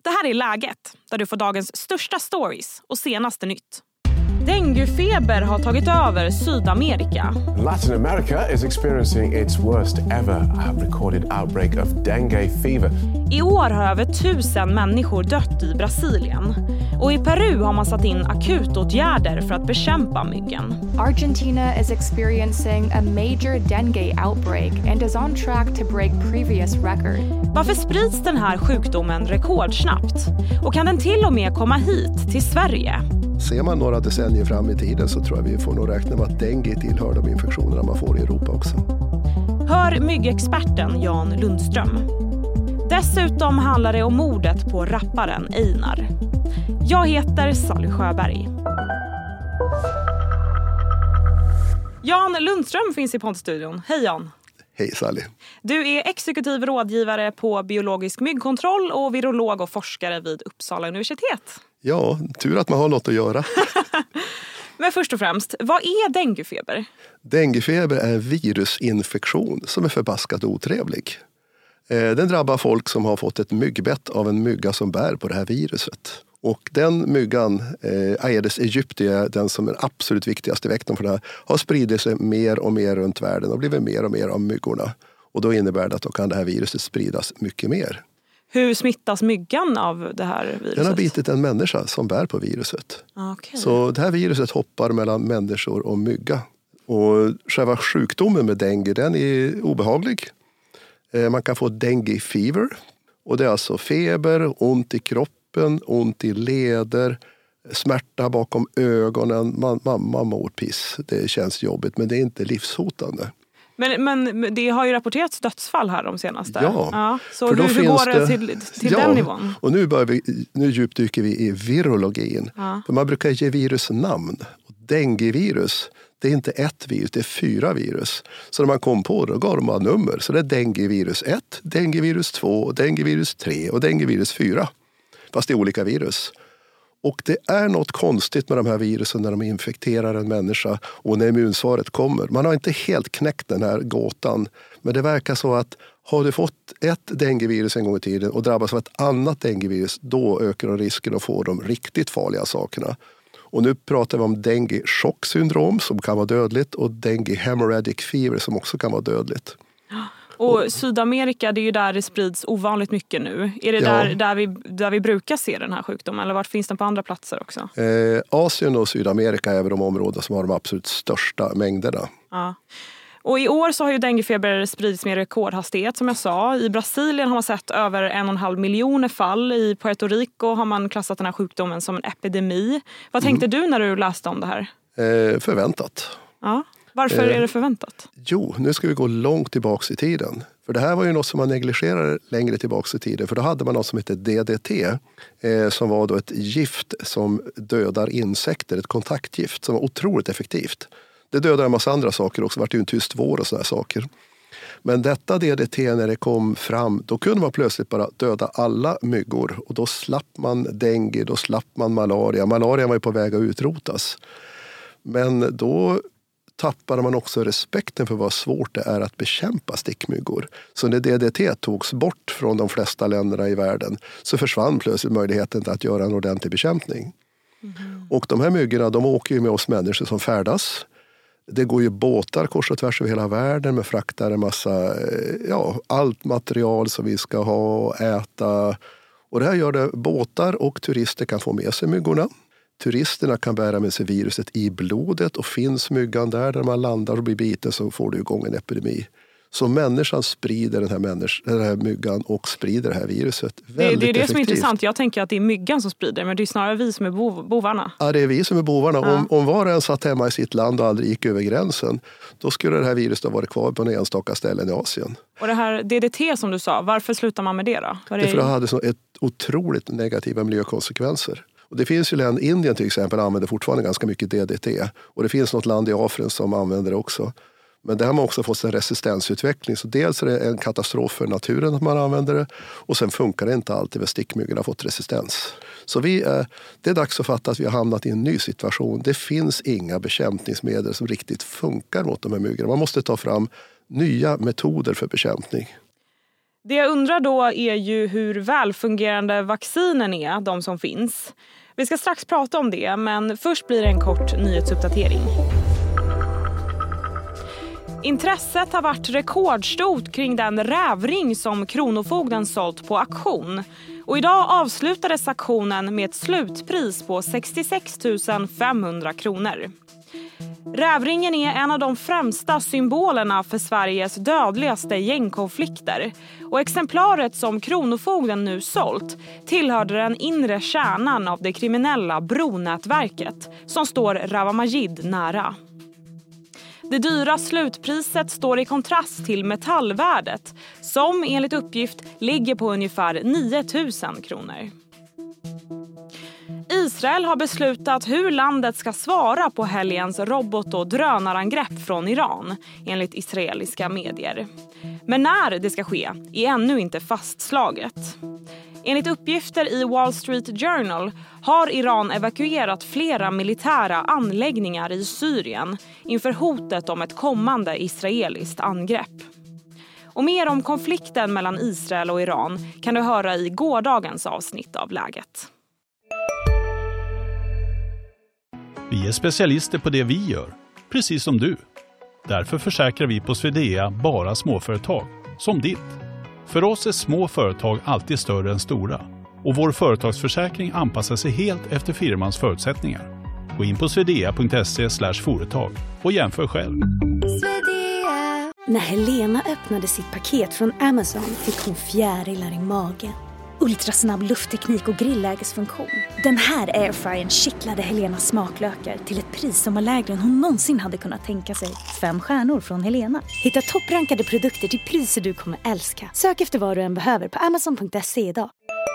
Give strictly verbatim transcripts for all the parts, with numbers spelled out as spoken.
Det här är Läget, där du får dagens största stories och senaste nytt. Denguefeber har tagit över Sydamerika. Latin America is experiencing its worst ever recorded outbreak of dengue fever. I år har över tusen människor dött i Brasilien. Och i Peru har man satt in akutåtgärder för att bekämpa myggen. Argentina is experiencing a major dengue outbreak and is on track to break previous record. Varför sprids den här sjukdomen rekordsnabbt? Och kan den till och med komma hit till Sverige? Ser man några decennier fram i tiden så tror jag vi får nog räkna med att dengue tillhör de infektionerna man får i Europa också. Hör myggexperten Jan Lundström. Dessutom handlar det om mordet på rapparen Einar. Jag heter Sally Sjöberg. Jan Lundström finns i poddstudion. Hej Jan. Hej Sally. Du är exekutiv rådgivare på biologisk myggkontroll och virolog och forskare vid Uppsala universitet. Ja, tur att man har något att göra. Men först och främst, vad är denguefeber? Denguefeber är en virusinfektion som är förbaskat otrevlig. Den drabbar folk som har fått ett myggbett av en mygga som bär på det här viruset. Och den myggan, Aedes aegypti, den som är den absolut viktigaste vektorn för det här, har spridit sig mer och mer runt världen och blivit mer och mer av myggorna. Och då innebär det att då kan det här viruset spridas mycket mer. Hur smittas myggan av det här viruset? Den har bitit en människa som bär på viruset. Okay. Så det här viruset hoppar mellan människor och mygga. Och själva sjukdomen med dengue, den är obehaglig. Man kan få dengue fever. Och det är alltså feber, ont i kroppen, ont i leder, smärta bakom ögonen. Man, man, man mår piss. Det känns jobbigt, men det är inte livshotande. Men, men det har ju rapporterats dödsfall här de senaste. Ja. ja så hur, hur går det till, till ja, den nivån? Och nu, börjar vi, nu djupdyker vi i virologin. Ja. För man brukar ge virus namn. Och denguevirus, det är inte ett virus, det är fyra virus. Så när man kom på det, då gav de nummer. Så det är denguevirus ett, denguevirus två, denguevirus tre och denguevirus fyra. Fast det är olika virus. Och det är något konstigt med de här virusen när de infekterar en människa och när immunsvaret kommer. Man har inte helt knäckt den här gåtan. Men det verkar så att har du fått ett denguevirus en gång i tiden och drabbas av ett annat denguevirus, då ökar de risken att få de riktigt farliga sakerna. Och nu pratar vi om dengue-chocksyndrom som kan vara dödligt och dengue hemorrhagic fever som också kan vara dödligt. Och Sydamerika, det är ju där det sprids ovanligt mycket nu. Är det ja. där, där, vi, där vi brukar se den här sjukdomen? Eller vart finns den på andra platser också? Eh, Asien och Sydamerika är de områden som har de absolut största mängderna. Ja. Och i år så har ju denguefeber spridits med rekordhastighet som jag sa. I Brasilien har man sett över en och en halv miljoner fall. I Puerto Rico har man klassat den här sjukdomen som en epidemi. Vad tänkte mm. du när du läste om det här? Eh, förväntat. Ja. Varför är det förväntat? Jo, nu ska vi gå långt tillbaka i tiden. För det här var ju något som man negligerade längre tillbaka i tiden. För då hade man något som heter D D T. Eh, som var då ett gift som dödar insekter. Ett kontaktgift som var otroligt effektivt. Det dödar en massa andra saker också. Det var ju en tyst vår och sådana saker. Men detta D D T när det kom fram, då kunde man plötsligt bara döda alla myggor. Och då slapp man dengue, då slapp man malaria. Malaria var ju på väg att utrotas. Men då tappade man också respekten för vad svårt det är att bekämpa stickmyggor. Så när D D T togs bort från de flesta länderna i världen så försvann plötsligt möjligheten att göra en ordentlig bekämpning. Mm. Och de här myggorna, de åker ju med oss människor som färdas. Det går ju båtar kors och tvärs över hela världen med fraktar en massa, ja, allt material som vi ska ha och äta. Och det här gör det, båtar och turister kan få med sig myggorna. Turisterna kan bära med sig viruset i blodet och finns myggan där, där man landar och blir biten så får du igång en epidemi. Så människan sprider den här, människ- den här myggan och sprider det här viruset väldigt det, det är det effektivt. som är intressant. Jag tänker att det är myggan som sprider, men det är snarare vi som är bov- bovarna. Ja, det är vi som är bovarna. Ja. Om, om var och en satt hemma i sitt land och aldrig gick över gränsen, då skulle det här viruset ha varit kvar på en enstaka ställen i Asien. Och det här D D T som du sa, varför slutar man med det då? Var det... Det för det hade så ett otroligt negativa miljökonsekvenser. Och det finns ju länder, Indien till exempel använder fortfarande ganska mycket D D T. Och det finns något land i Afrika som använder det också. Men där har man också fått en resistensutveckling. Så dels är det en katastrof för naturen att man använder det. Och sen funkar det inte alltid med stickmyggor har fått resistens. Så vi är, det är dags att fatta att vi har hamnat i en ny situation. Det finns inga bekämpningsmedel som riktigt funkar mot de här myggorna. Man måste ta fram nya metoder för bekämpning. Det jag undrar då är ju hur välfungerande vaccinen är, de som finns. Vi ska strax prata om det, men först blir det en kort nyhetsuppdatering. Intresset har varit rekordstort kring den rävring som Kronofogden sålt på auktion. Och idag avslutades auktionen med ett slutpris på sextiosex tusen femhundra kronor. Rävringen är en av de främsta symbolerna för Sveriges dödligaste gängkonflikter. Och exemplaret som Kronofogden nu sålt tillhörde den inre kärnan av det kriminella Bronätverket som står Rawa Majid nära. Det dyra slutpriset står i kontrast till metallvärdet som enligt uppgift ligger på ungefär nio tusen kronor. Israel har beslutat hur landet ska svara på helgens robot- och drönarangrepp från Iran, enligt israeliska medier. Men när det ska ske är ännu inte fastslaget. Enligt uppgifter i Wall Street Journal har Iran evakuerat flera militära anläggningar i Syrien inför hotet om ett kommande israeliskt angrepp. Och mer om konflikten mellan Israel och Iran kan du höra i gårdagens avsnitt av Läget. Vi är specialister på det vi gör, precis som du. Därför försäkrar vi på Swedea bara småföretag, som ditt. För oss är små företag alltid större än stora. Och vår företagsförsäkring anpassar sig helt efter firmans förutsättningar. Gå in på swedea punkt se slash företag och jämför själv. När Helena öppnade sitt paket från Amazon fick hon fjärilar i magen. Ultrasnabb luftteknik och grillägesfunktion. Den här airfryern kittlade Helenas smaklökar till ett pris som var lägre än hon någonsin hade kunnat tänka sig. Fem stjärnor från Helena. Hitta topprankade produkter till priser du kommer älska. Sök efter vad du än behöver på amazon punkt se idag.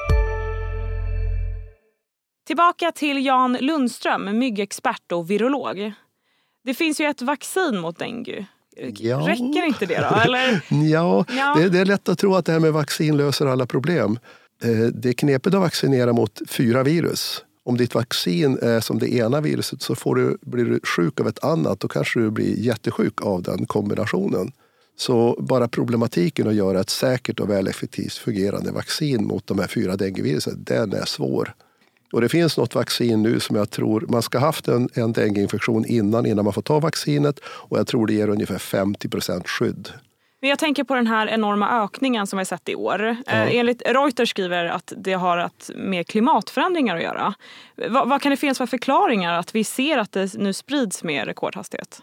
Tillbaka till Jan Lundström, myggexpert och virolog. Det finns ju ett vaccin mot dengue. Ja. Räcker inte det då? Eller? ja, ja. Det, det är lätt att tro att det här med vaccin löser alla problem. Det är knepigt att vaccinera mot fyra virus. Om ditt vaccin är som det ena viruset så får du, blir du sjuk av ett annat. Då kanske du blir jättesjuk av den kombinationen. Så bara problematiken att göra ett säkert och väl effektivt fungerande vaccin mot de här fyra denguevirusen, den är svår. Och det finns något vaccin nu som jag tror, man ska ha haft en, en dengueinfektion innan, innan man får ta vaccinet. Och jag tror det ger ungefär femtio procent skydd. Men jag tänker på den här enorma ökningen som vi har sett i år. Ja. Eh, enligt Reuters skriver att det har att med klimatförändringar att göra. Va, vad kan det finnas för förklaringar att vi ser att det nu sprids med rekordhastighet?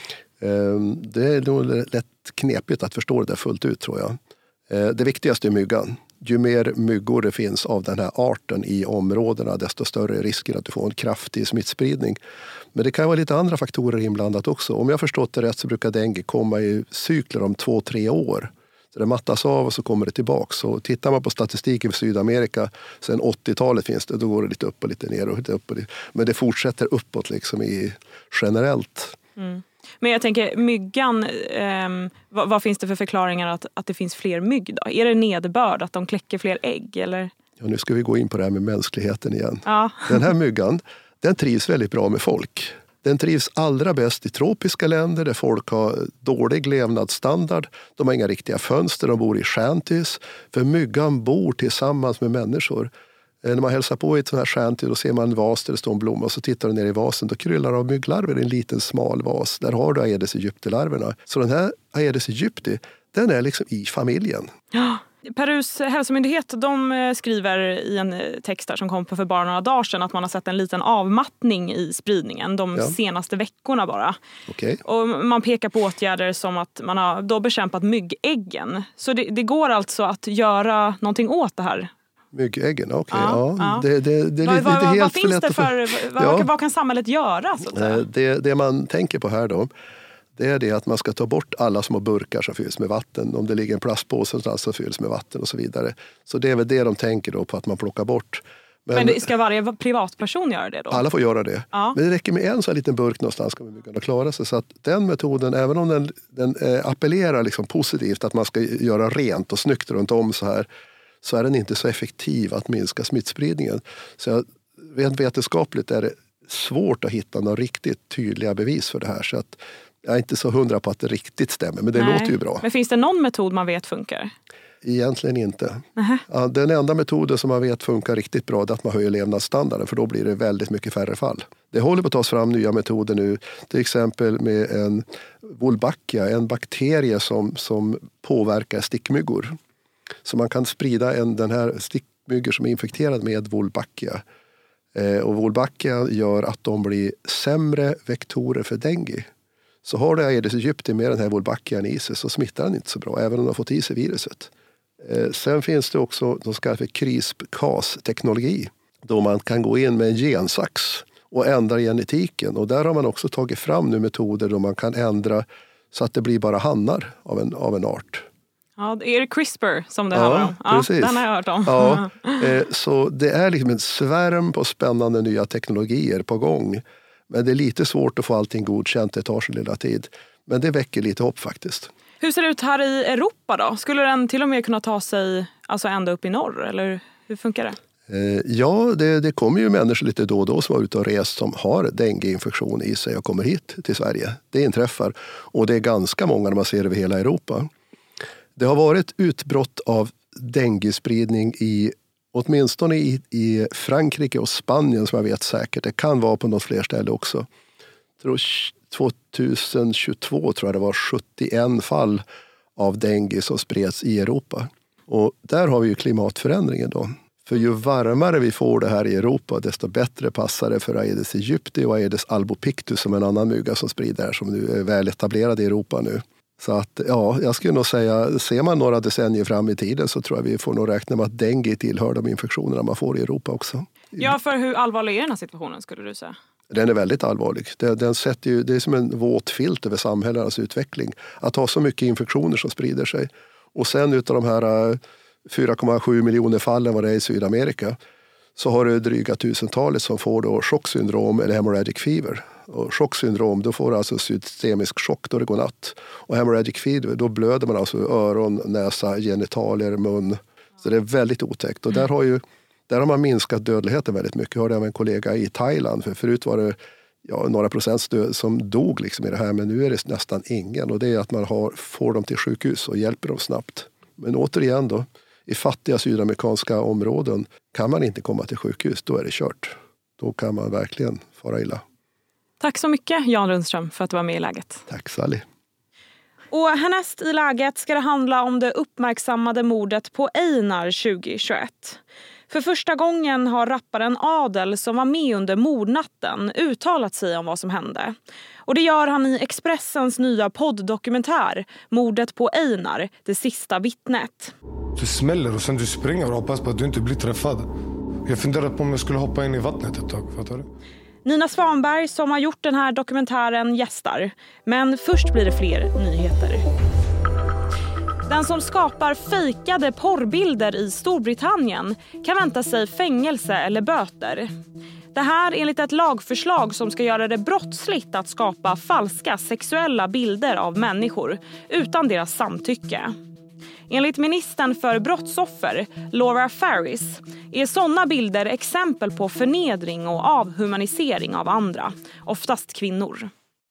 Eh, det är nog lätt knepigt att förstå det där fullt ut, tror jag. Eh, det viktigaste är myggan. Ju mer myggor det finns av den här arten i områdena, desto större är risken att du får en kraftig smittspridning. Men det kan vara lite andra faktorer inblandat också. Om jag förstått det rätt så brukar dengue komma i cykler om två, tre år. Så det mattas av och så kommer det tillbaka. Så tittar man på statistiken för Sydamerika, sen åttiotalet finns det, då går det lite upp och lite ner och lite upp och lite. Men det fortsätter uppåt liksom i generellt. Mm. Men jag tänker, myggan, eh, vad, vad finns det för förklaringar att, att det finns fler mygg då? Är det nederbörd, att de kläcker fler ägg? Eller? Ja, nu ska vi gå in på det här med mänskligheten igen. Ja. Den här myggan, den trivs väldigt bra med folk. Den trivs allra bäst i tropiska länder där folk har dålig levnadsstandard. De har inga riktiga fönster, de bor i shanties. För myggan bor tillsammans med människor. När man hälsar på i ett sån här shanty, då ser man en vas där det står en blomma och så tittar du ner i vasen. Då kryllar av mygglarver i en liten smal vas. Där har du Aedes aegypti-larverna. Så den här Aedes aegypti, den är liksom i familjen. Ja. Perus hälsomyndighet, de skriver i en text där som kom på för bara några dagar sedan att man har sett en liten avmattning i spridningen de ja. senaste veckorna bara. Okay. Och man pekar på åtgärder som att man har då bekämpat myggäggen. Så det, det går alltså att göra någonting åt det här. Myggäggen, okej. Okay, ja, ja. ja. Det, det, det är vad, lite vad, helt vad finns för det för, för vad, ja. vad kan samhället göra? Så att säga? Det, det man tänker på här då, det är det att man ska ta bort alla små burkar som fylls med vatten. Om det ligger en plastpåse som fylls med vatten och så vidare. Så det är väl det de tänker då på att man plockar bort. Men, Men det, ska varje privatperson göra det då? Alla får göra det. Ja. Men det räcker med en sån här liten burk någonstans ska man kunna klara sig. Så att den metoden, även om den, den eh, appellerar liksom positivt att man ska göra rent och snyggt runt om så här, så är den inte så effektiv att minska smittspridningen. Så rent vetenskapligt är det svårt att hitta några riktigt tydliga bevis för det här. Så att jag är inte så hundra på att det riktigt stämmer, men det Nej. låter ju bra. Men finns det någon metod man vet funkar? egentligen inte. Uh-huh. Ja, den enda metoden som man vet funkar riktigt bra är att man höjer levnadsstandarden, för då blir det väldigt mycket färre fall. Det håller på att tas fram nya metoder nu, till exempel med en Wolbachia, en bakterie som, som påverkar stickmyggor. Så man kan sprida en, den här stickmyggor som är infekterad med Wolbachia. Eh, och Wolbachia gör att de blir sämre vektorer för dengue. Så har du Aedes aegypti med den här Wolbachian i sig så smittar den inte så bra, även om de har fått i sig viruset. Eh, sen finns det också de så kallade CRISPR-Cas-teknologi, då man kan gå in med en gensax och ändra genetiken. Och där har man också tagit fram nu metoder då man kan ändra så att det blir bara hannar av en, av en art. Ja, är det CRISPR som det ja, handlar om? Ja, precis. Den har jag hört om. Ja, eh, så det är liksom en svärm på spännande nya teknologier på gång. Men det är lite svårt att få allting godkänt, det tar sin lilla tid. Men det väcker lite hopp faktiskt. Hur ser det ut här i Europa då? Skulle den till och med kunna ta sig alltså ända upp i norr? Eller hur funkar det? Eh, ja, det, det kommer ju människor lite då och då som har ute och rest som har dengueinfektion i sig och kommer hit till Sverige. Det inträffar. Och det är ganska många när man ser över hela Europa. Det har varit utbrott av denguespridning i åtminstone i, i Frankrike och Spanien som jag vet säkert. Det kan vara på något fler ställe också. tjugohundratjugotvå tror jag det var sjuttioen fall av dengue som spreds i Europa. Och där har vi ju klimatförändringen då. För ju varmare vi får det här i Europa, desto bättre passar det för Aedes aegypti och Aedes albopictus som en annan mygga som sprider som nu är väl etablerad i Europa nu. Så att, ja, jag skulle nog säga, ser man några decennier fram i tiden så tror jag vi får nog räkna med att dengue tillhör de infektionerna man får i Europa också. Ja, för hur allvarlig är den här situationen skulle du säga? Den är väldigt allvarlig. Den, den sätter ju, det är som en våt filt över samhällenas utveckling. Att ha så mycket infektioner som sprider sig. Och sen utav de här fyra komma sju miljoner fallen vad det är i Sydamerika så har du dryga tusentalet som får då chocksyndrom eller hemorrhagic fever. Och chocksyndrom, då får du alltså systemisk chock då det går natt. Och hemorrhagic fever, då blöder man alltså öron, näsa, genitalier, mun. Så det är väldigt otäckt. Och där har ju där har man minskat dödligheten väldigt mycket. Jag hörde av en kollega i Thailand. För förut var det ja, några procent död som dog liksom i det här. Men nu är det nästan ingen. Och det är att man har, får dem till sjukhus och hjälper dem snabbt. Men återigen då, i fattiga sydamerikanska områden kan man inte komma till sjukhus. Då är det kört. Då kan man verkligen fara illa. Tack så mycket Jan Rundström för att du var med i Läget. Tack Sally. Och härnäst i Läget ska det handla om det uppmärksammade mordet på Einar tjugohundratjugoett. För första gången har rapparen Adel som var med under mordnatten uttalat sig om vad som hände. Och det gör han i Expressens nya podddokumentär Mordet på Einar, det sista vittnet. Du smäller och sen du springer och hoppas på att du inte blir träffad. Jag funderar på om jag skulle hoppa in i vattnet ett tag, fattar du? Nina Svanberg som har gjort den här dokumentären gästar. Men först blir det fler nyheter. Den som skapar fejkade porrbilder i Storbritannien kan vänta sig fängelse eller böter. Det här enligt ett lagförslag som ska göra det brottsligt att skapa falska sexuella bilder av människor utan deras samtycke. Enligt ministern för brottsoffer, Laura Farris, är sådana bilder exempel på förnedring och avhumanisering av andra, oftast kvinnor.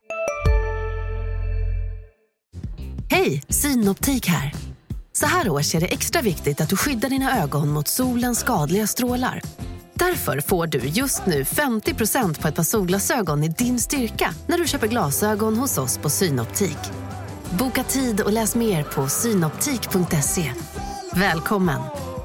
Hej, Synoptik här. Så här års är det extra viktigt att du skyddar dina ögon mot solens skadliga strålar. Därför får du just nu femtio procent på ett par solglasögon i din styrka när du köper glasögon hos oss på Synoptik. Boka tid och läs mer på synoptik punkt se. Välkommen!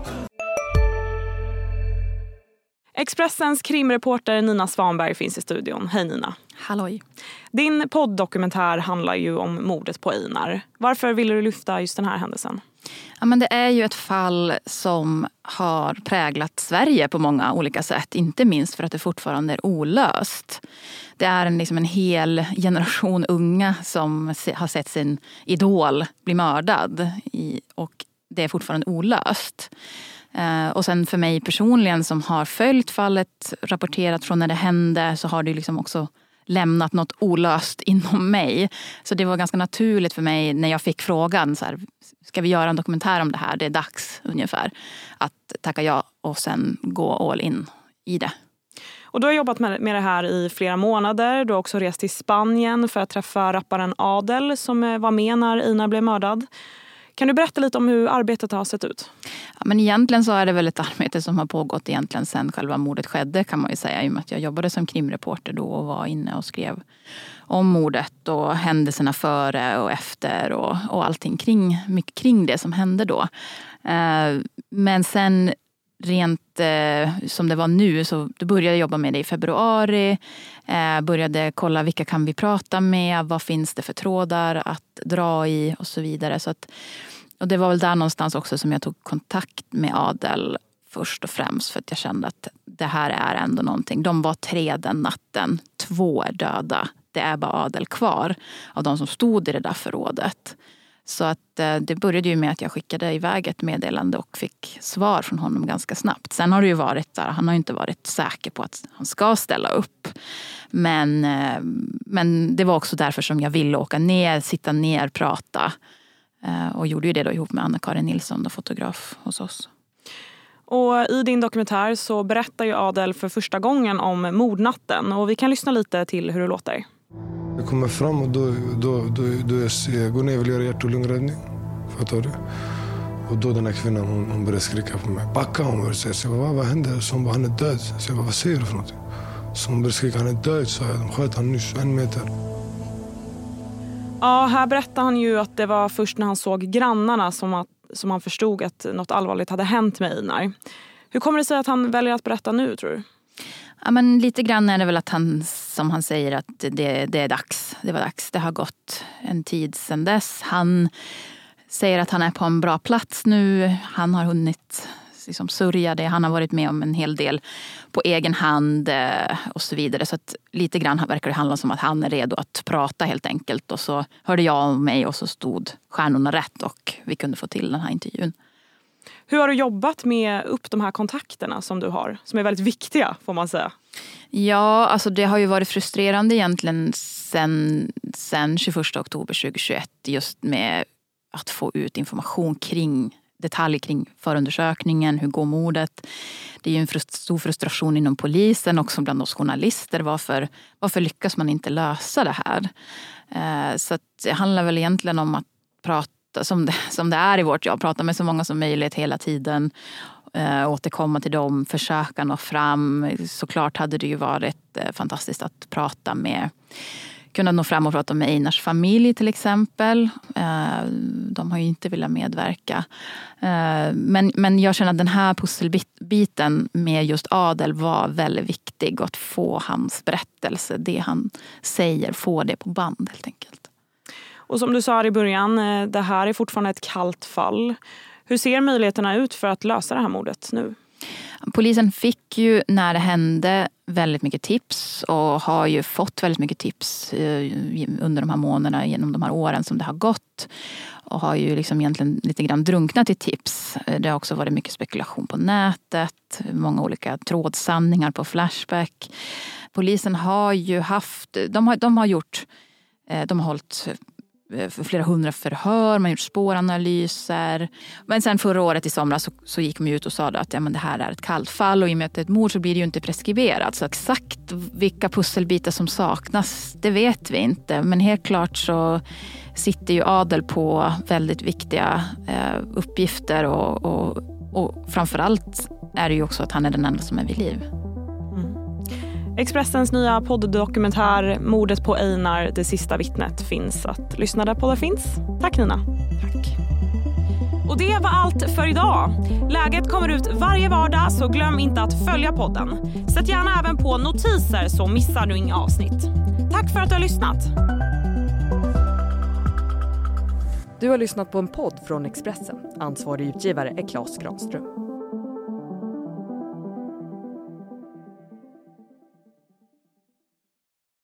Expressens krimreporter Nina Svanberg finns i studion. Hej Nina. Halloj. Din podddokumentär handlar ju om mordet på Einar. Varför ville du lyfta just den här händelsen? Ja, men det är ju ett fall som har präglat Sverige på många olika sätt. Inte minst för att det fortfarande är olöst. Det är en, liksom en hel generation unga som har sett sin idol bli mördad. I, och det är fortfarande olöst. Eh, och sen för mig personligen som har följt fallet, rapporterat från när det hände, så har det liksom också lämnat något olöst inom mig. Så det var ganska naturligt för mig när jag fick frågan, så här, ska vi göra en dokumentär om det här? Det är dags ungefär att tacka ja och sen gå all in i det. Och du har jobbat med, med det här i flera månader. Du har också rest till Spanien för att träffa rapparen Adel som var med när Einar blev mördad. Kan du berätta lite om hur arbetet har sett ut? Ja, men egentligen så är det väl ett arbete som har pågått egentligen sedan själva mordet skedde, kan man ju säga. I och med att jag jobbade som krimreporter då och var inne och skrev om mordet och händelserna före och efter och, och allting kring, mycket kring det som hände då. Eh, men sen rent eh, som det var nu så då började jag jobba med det i februari. Eh, började kolla vilka kan vi prata med, vad finns det för trådar att dra i och så vidare. Så att, och det var väl där någonstans också som jag tog kontakt med Adel först och främst, för att jag kände att det här är ändå någonting. De var tre den natten, två är döda. Det är bara Adel kvar av de som stod i det där förrådet. Så att eh, det började ju med att jag skickade iväg ett meddelande och fick svar från honom ganska snabbt. Sen har det ju varit där, han har ju inte varit säker på att han ska ställa upp. Men, eh, men det var också därför som jag ville åka ner, sitta ner, prata. Eh, och gjorde ju det då ihop med Anna-Karin Nilsson, då, fotograf hos oss. Och i din dokumentär så berättar ju Adel för första gången om mordnatten. Och vi kan lyssna lite till hur det låter. Jag kommer fram och då, då, då, då jag ser, går ner och vill göra hjärt- och lungräddning. Fattar du? Och då den här kvinnan, hon, hon började skrika på mig. Backa, hon började säga. Så jag bara, vad, vad händer? Så hon bara, han är död. Så jag bara, vad säger du för någonting? Så hon började skrika, han är död. Så jag, de sköt han nyss, en meter. Ja, här berättar han ju att det var först när han såg grannarna som, att, som han förstod att något allvarligt hade hänt med Einar. Hur kommer det sig att han väljer att berätta nu, tror du? Ja, men lite grann är det väl att han, som han säger, att det, det är dags. Det var dags. Det har gått en tid sedan dess. Han säger att han är på en bra plats nu. Han har hunnit liksom sörja det. Han har varit med om en hel del på egen hand och så vidare. Så att lite grann verkar det handla om att han är redo att prata helt enkelt. Och så hörde jag om mig och så stod stjärnorna rätt och vi kunde få till den här intervjun. Hur har du jobbat med upp de här kontakterna som du har? Som är väldigt viktiga, får man säga. Ja, alltså det har ju varit frustrerande egentligen sen, sen tjugoförsta oktober tjugohundratjugoett. Just med att få ut information kring detaljer kring förundersökningen. Hur går mordet? Det är ju en frust- stor frustration inom polisen, också bland oss journalister. Varför, varför lyckas man inte lösa det här? Eh, så att det handlar väl egentligen om att prata Som det, som det är i vårt jobb, prata med så många som möjligt hela tiden, äh, återkomma till dem, försöka nå fram. Såklart hade det ju varit äh, fantastiskt att prata med, kunna nå fram och prata med Einars familj till exempel. Äh, de har ju inte velat medverka. Äh, men, men jag känner att den här pusselbiten med just Adel var väldigt viktig, att få hans berättelse, det han säger, få det på band helt enkelt. Och som du sa i början, det här är fortfarande ett kallt fall. Hur ser möjligheterna ut för att lösa det här mordet nu? Polisen fick ju när det hände väldigt mycket tips och har ju fått väldigt mycket tips under de här månaderna, genom de här åren som det har gått. Och har ju liksom egentligen lite grann drunknat i tips. Det har också varit mycket spekulation på nätet, många olika trådsanningar på Flashback. Polisen har ju haft, de har, de har gjort, de har hållit för flera hundra förhör, man har gjort spåranalyser. Men sen förra året i somras så, så gick man ut och sa att ja, men det här är ett kallt fall och i och med att det är ett mord så blir det ju inte preskriberat. Så exakt vilka pusselbitar som saknas, det vet vi inte. Men helt klart så sitter ju Adel på väldigt viktiga eh, uppgifter och, och, och framförallt är det ju också att han är den enda som är vid liv. Expressens nya podddokumentär Mordet på Einar, det sista vittnet, finns att lyssna där poddar finns. Tack Nina. Tack. Och det var allt för idag. Läget kommer ut varje vardag, så glöm inte att följa podden. Sätt gärna även på notiser så missar du inga avsnitt. Tack för att du har lyssnat. Du har lyssnat på en podd från Expressen. Ansvarig utgivare är Claes Granström.